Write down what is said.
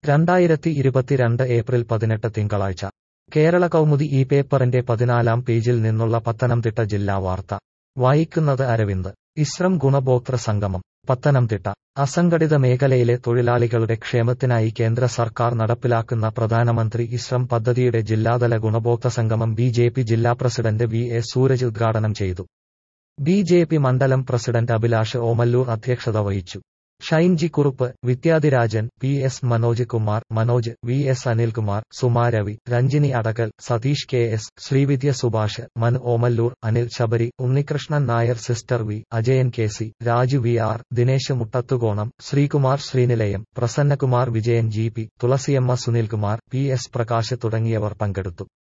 2022 April 18 തിങ്കളാഴ്ച കേരള കൗമുദി ഈ പേപ്പറിന്റെ 14-ാം പേജിൽ നിന്നുള്ള പത്തനംതിട്ട ജില്ലാ വാർത്ത വായിക്കുന്നത് അരവിന്ദ്. ഇശ്രം ഗുണഭോക്തൃ സംഗമം പത്തനംതിട്ട. അസംഘടിത മേഖലയിലെ തൊഴിലാളികളുടെ ക്ഷേമത്തിനായി കേന്ദ്ര സർക്കാർ നടപ്പിലാക്കുന്ന പ്രധാനമന്ത്രി ഇശ്രം പദ്ധതിയുടെ ജില്ലാതല ഗുണഭോക്തൃ സംഗമം ബി.ജെ.പി. ജില്ലാ പ്രസിഡന്റ് വി.എസ്. സൂരജ് ഉദ്ഘാടനം ചെയ്തു. ബി.ജെ.പി. മണ്ഡലം പ്രസിഡന്റ് അഭിലാഷ് ഓമല്ലൂർ അധ്യക്ഷത വഹിച്ചു. Shyneji Kurup, Vidyadhirajan, P S. Manoj Kumar, Manoj, V S. Anilkumar, Suma Ravi, Ranjini Adakal, Satheesh K S., Sreevidya Subhash, Manu Omallur, Anil Sabari, Unnikrishnan Nair, sister V. Ajayan K C., Raju V R., Dinesh Muttathukonam, Sreekumar Sreenilayam, Prasannakumar, Vijayan G P., Thulasiyamma, Sunilkumar, P S. Prakash തുടങ്ങിയവർ പങ്കെടുത്തു.